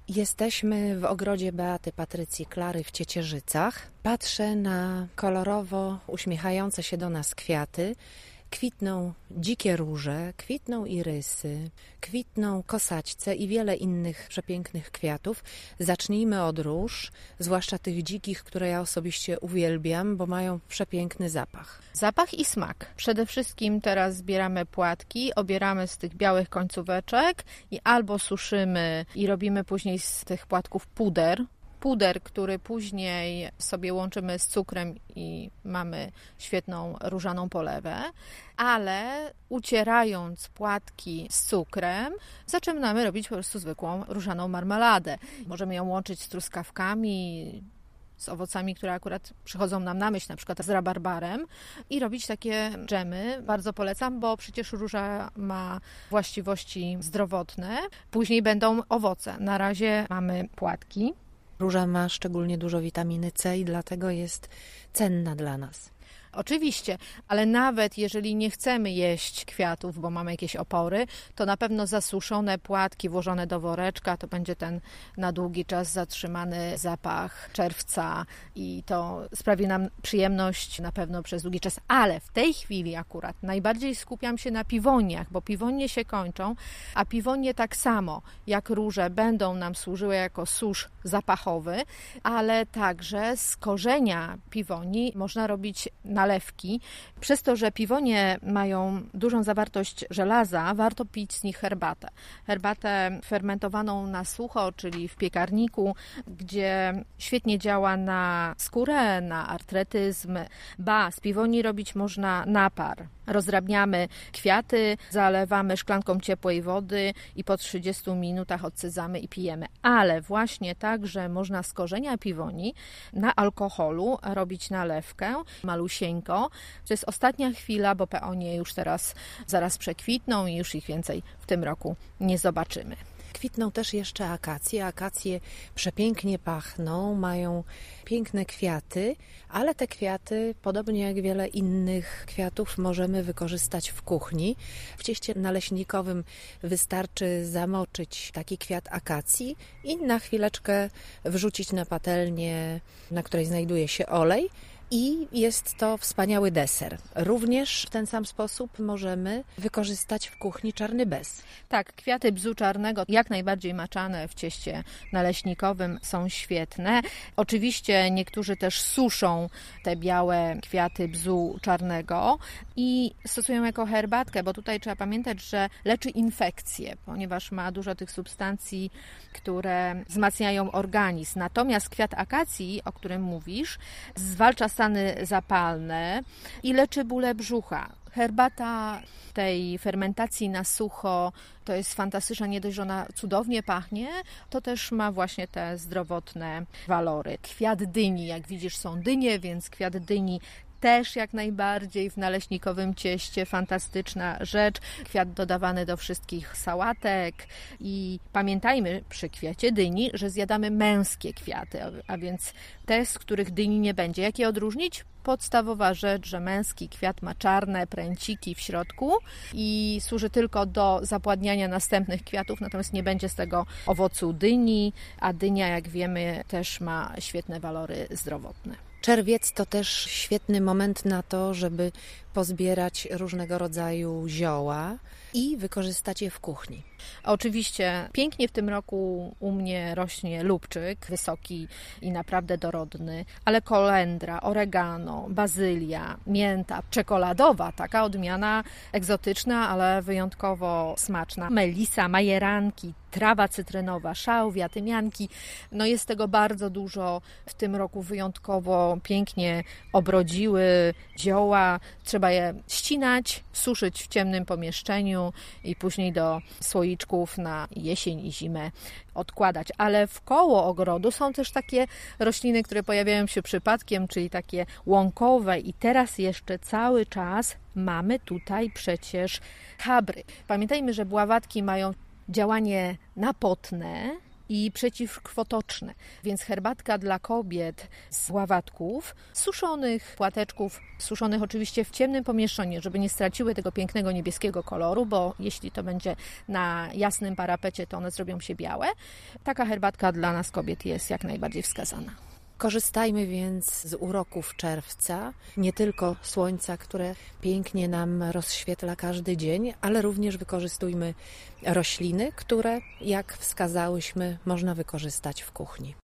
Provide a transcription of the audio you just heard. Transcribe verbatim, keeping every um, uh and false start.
Jesteśmy w ogrodzie Beaty Patrycji Klary w Ciecierzycach. Patrzę na kolorowo uśmiechające się do nas kwiaty. Kwitną dzikie róże, kwitną irysy, kwitną kosaćce i wiele innych przepięknych kwiatów. Zacznijmy od róż, zwłaszcza tych dzikich, które ja osobiście uwielbiam, bo mają przepiękny zapach. Zapach i smak. Przede wszystkim teraz zbieramy płatki, obieramy z tych białych końcóweczek i albo suszymy i robimy później z tych płatków puder. Puder, który później sobie łączymy z cukrem i mamy świetną różaną polewę, ale ucierając płatki z cukrem, zaczynamy robić po prostu zwykłą różaną marmoladę. Możemy ją łączyć z truskawkami, z owocami, które akurat przychodzą nam na myśl, na przykład z rabarbarem i robić takie dżemy. Bardzo polecam, bo przecież róża ma właściwości zdrowotne. Później będą owoce. Na razie mamy płatki. Róża ma szczególnie dużo witaminy C i dlatego jest cenna dla nas. Oczywiście, ale nawet jeżeli nie chcemy jeść kwiatów, bo mamy jakieś opory, to na pewno zasuszone płatki włożone do woreczka, to będzie ten na długi czas zatrzymany zapach czerwca i to sprawi nam przyjemność na pewno przez długi czas. Ale w tej chwili akurat najbardziej skupiam się na piwoniach, bo piwonie się kończą, a piwonie tak samo jak róże będą nam służyły jako susz zapachowy, ale także z korzenia piwoni można robić na nalewki. Przez to, że piwonie mają dużą zawartość żelaza, warto pić z nich herbatę. Herbatę fermentowaną na sucho, czyli w piekarniku, gdzie świetnie działa na skórę, na artretyzm. Ba, z piwoni robić można napar. Rozdrabniamy kwiaty, zalewamy szklanką ciepłej wody i po trzydziestu minutach odsydzamy i pijemy. Ale właśnie także można z korzenia piwoni na alkoholu robić nalewkę malusieńko. To jest ostatnia chwila, bo peonie już teraz zaraz przekwitną i już ich więcej w tym roku nie zobaczymy. Kwitną też jeszcze akacje. Akacje przepięknie pachną, mają piękne kwiaty, ale te kwiaty, podobnie jak wiele innych kwiatów, możemy wykorzystać w kuchni. W cieście naleśnikowym wystarczy zamoczyć taki kwiat akacji i na chwileczkę wrzucić na patelnię, na której znajduje się olej. I jest to wspaniały deser. Również w ten sam sposób możemy wykorzystać w kuchni czarny bez. Tak, kwiaty bzu czarnego, jak najbardziej maczane w cieście naleśnikowym, są świetne. Oczywiście niektórzy też suszą te białe kwiaty bzu czarnego i stosują jako herbatkę, bo tutaj trzeba pamiętać, że leczy infekcje, ponieważ ma dużo tych substancji, które wzmacniają organizm. Natomiast kwiat akacji, o którym mówisz, zwalcza stany zapalne i leczy bóle brzucha. Herbata tej fermentacji na sucho to jest fantastyczna, nie dość, że ona cudownie pachnie, to też ma właśnie te zdrowotne walory. Kwiat dyni, jak widzisz, są dynie, więc kwiat dyni też jak najbardziej w naleśnikowym cieście fantastyczna rzecz. Kwiat dodawany do wszystkich sałatek i pamiętajmy przy kwiacie dyni, że zjadamy męskie kwiaty, a więc te, z których dyni nie będzie. Jak je odróżnić? Podstawowa rzecz, że męski kwiat ma czarne pręciki w środku i służy tylko do zapładniania następnych kwiatów, natomiast nie będzie z tego owocu dyni, a dynia, jak wiemy, też ma świetne walory zdrowotne. Czerwiec to też świetny moment na to, żeby pozbierać różnego rodzaju zioła i wykorzystać je w kuchni. Oczywiście pięknie w tym roku u mnie rośnie lubczyk, wysoki i naprawdę dorodny, ale kolendra, oregano, bazylia, mięta, czekoladowa, taka odmiana egzotyczna, ale wyjątkowo smaczna, melisa, majeranki, trawa cytrynowa, szałwia, tymianki. No jest tego bardzo dużo. W tym roku wyjątkowo pięknie obrodziły zioła. Trzeba je ścinać, suszyć w ciemnym pomieszczeniu i później do słoiczków na jesień i zimę odkładać. Ale wkoło ogrodu są też takie rośliny, które pojawiają się przypadkiem, czyli takie łąkowe i teraz jeszcze cały czas mamy tutaj przecież chabry. Pamiętajmy, że bławatki mają działanie napotne i przeciwkrwotoczne. Więc herbatka dla kobiet z ławatków, suszonych płateczków, suszonych oczywiście w ciemnym pomieszczeniu, żeby nie straciły tego pięknego niebieskiego koloru, bo jeśli to będzie na jasnym parapecie, to one zrobią się białe. Taka herbatka dla nas kobiet jest jak najbardziej wskazana. Korzystajmy więc z uroków czerwca, nie tylko słońca, które pięknie nam rozświetla każdy dzień, ale również wykorzystujmy rośliny, które, jak wskazałyśmy, można wykorzystać w kuchni.